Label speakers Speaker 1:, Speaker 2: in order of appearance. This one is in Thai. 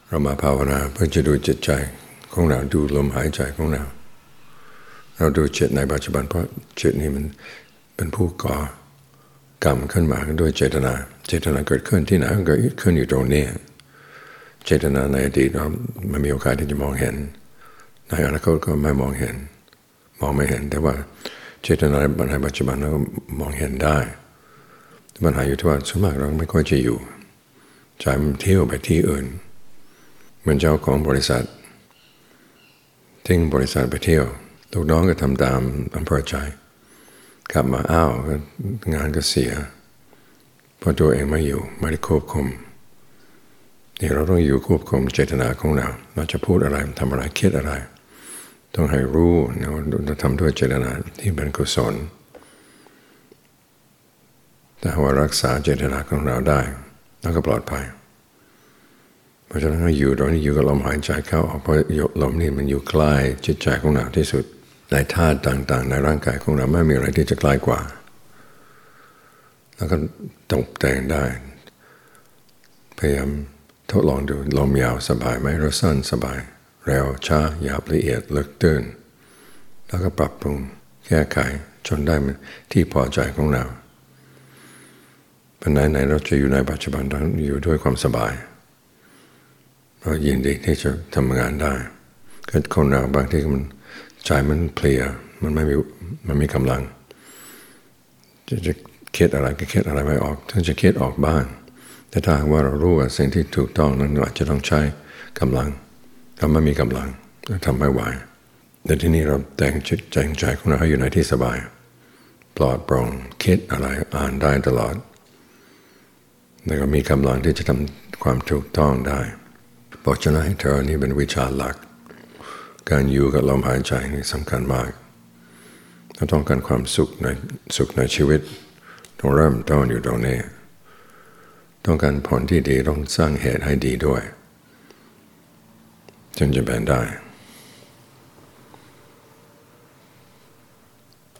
Speaker 1: เรามาภาวนาเพื่อจะดูจิตใจของเราดูลมหายใจของเราดูจิตในปัจจุบันเพราะจิตนี้มันเป็นผู้ก่อกรรมขึ้นมาด้วยเจตนาเกิดขึ้นที่ไหนก็เกิดขึ้นอยู่ตรงนี้เจตนาในอดีตเราไม่มีโอกาสที่จะมองเห็นในอนาคตก็ไม่มองไม่เห็นแต่ว่าเจตนาในปัจจุบันเราก็มองเห็นได้ปัญหาอยู่ที่ว่าส่วนมากเราไม่ค่อยจะอยู่ใจมันเที่ยวไปที่อื่นเหมือนเจ้าของบริษัททิ้งบริษัทไปเที่ยวลูกน้องก็ทำตามอำเภอใจกลับมางานก็เสียเพราะตัวเองไม่อยู่ไม่ได้ควบคุมนี่เราต้องอยู่ควบคุมเจตนาของเราจะพูดอะไรทำอะไรคิดอะไรต้องให้รู้เราทำด้วยเจตนาที่เป็นกุศลแต่ว่ารักษาเจตนาของเราได้แล้วก็ปลอดภัยเพราะฉะนั้นอยู่ตรงนี้อยู่กับลมหายใจเข้าออกเพราะลมนี่มันอยู่ใกล้จิตใจของเราที่สุดในธาตุต่างๆในร่างกายของเราไม่มีอะไรที่จะใกล้กว่าแล้วก็ตกแต่งได้พยายามทดลองดูลมยาวสบายไหมหรือสั้นสบายเร็วช้าหยาบละเอียดลึกตื้นแล้วก็ปรับปรุงแก้ไขจนได้ที่พอใจของเราปัญหาไหนเราจะอยู่ในปัจจุบันต้องอยู่ด้วยความสบายเรายินดีที่จะทำงานได้เกิดคนเราบางทีมันใจมันเพลียมันไม่มีกำลังจะคิดอะไรก็คิดอะไรไม่ออกถึงจะคิดออกบ้างแต่ถ้าว่าเรารู้ว่าสิ่งที่ถูกต้องนั้นอาจจะต้องใช้กำลังเราไม่มีกำลังทำไม่ไหวแต่ที่นี่เราแต่งจิตแต่งใจของเราให้อยู่ในที่สบายปลอดโปร่งคิดอะไรอ่านได้ตลอดแล้วก็มีกำลังที่จะทำความถูกต้องได้เพราะฉะนั้นให้เธอนี่เป็นวิชาหลักการอยู่กับลมหายใจนี่สำคัญมากถ้าต้องการความสุขในชีวิตต้องเริ่มต้นอยู่ตรงนี้ต้องการผลที่ดีต้องสร้างเหตุให้ดีด้วยจึงจะเป็นได้